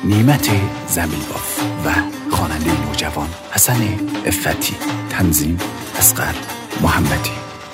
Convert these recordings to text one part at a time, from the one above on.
نیمت زمیلباف و خواننده نوجوان حسن عفتی. تنظیم اصغر محمدی.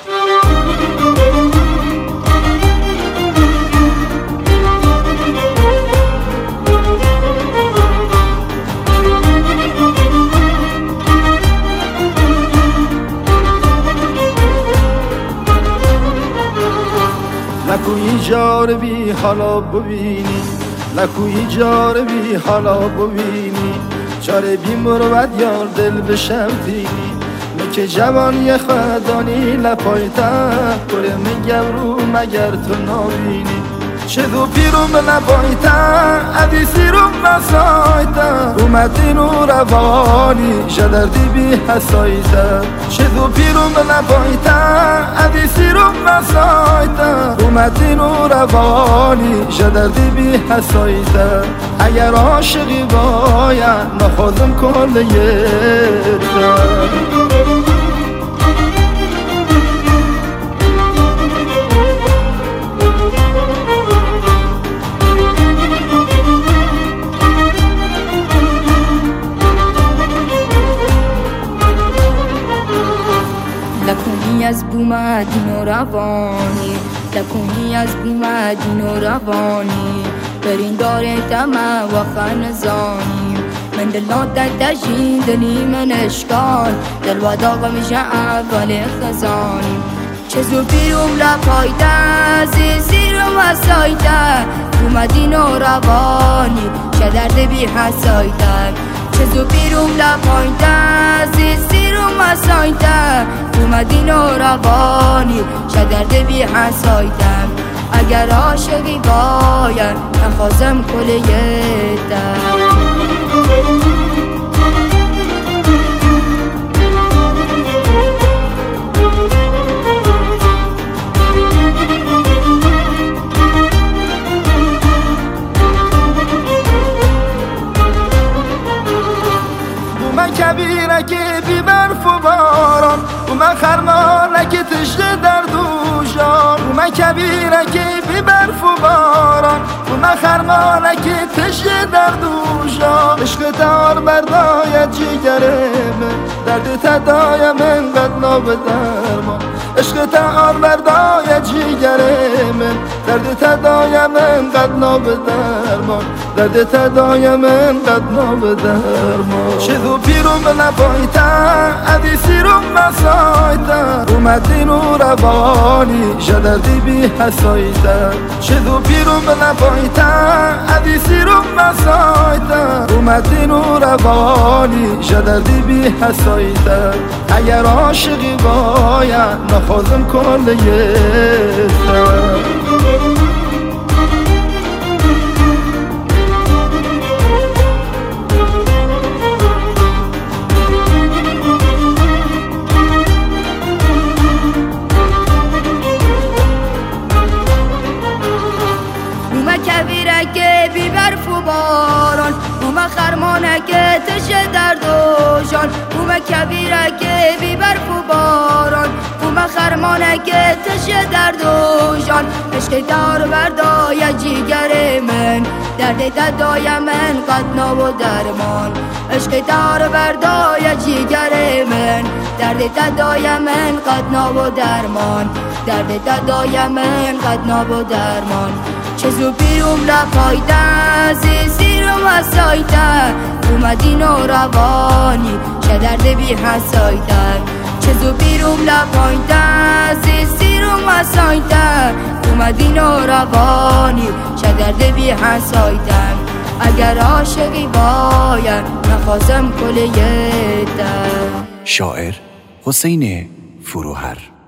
لکوی جار بی حالا ببینی، لکوی جار بی حالا ببینی، چاره بی مروت یار دل بشمتینی، مکه جوانی خدانی لپایتا پره مگرو مگر تو نابینی، چه دو پیروم لپایتا عدیسی رو مسایتا اومدین و روانی جدردی بی حسایتا، چه دو پیروم لپایتا عدیسی رو مسایتا اومدین و روانی جدردی بی حسایتا، اگر عاشقی باید نخوادم کل یتا. لکنی از بومدین و روانی، لکنی از بومدین و روانی، برین داره تمه و خنزانی، من دلات دجین دلی من اشکال دل و داغ میشه اول خزانی، چه زو پیروم لپایده زیزی رو مسایده بومدین و روانی چه درد بی حسایده، چه زو پیروم لپایده زیزی رو مسایده اومدین و روانی چه درد بی حسایدم، اگر عاشقی باید نخوازم کل یدم. کبیره که بی برف و باران اومد خرمانه که تشته در دوشان، اومد کبیره که بی برف و باران اومد خرمانه که تشته در دوشان، عشق تار بردای جگر من درد تدای من قد به درمان، عشق تار بردای جگر من درد تدای من قد به درمان، درد تدای من قد به درمان، چه دو پیروم لپایتا عدیسی رو مسایتا اومدین و روانی جدردی بی حسایتا، چه دو پیروم لپایتا عدیسی رو مسایتا اومدین و روانی جدردی بی حسایتا، اگر عاشقی باید نخوازم کل یتا. کبیرک بی برف و باران اومد خرمانک تشه در دوشان، اومد کبیرک بی برف و باران اومد خرمانک تشه در دوشان، عشق دار بردای جیگر من درد تدای من قد و درمان، عشق دار بردای جیگر من درد تدای من قد و درمان، درد تدای من قد و درمان، چه زو پیروم لپایده زیزی رو مسایده اومدین و روانی چه درد بی حسایده، چه زو پیروم لپایده زیزی رو مسایده اومدین و روانی چه درد بی حسایده، اگر عاشقی باید نخوازم کل یدم. شاعر حسین فروهر.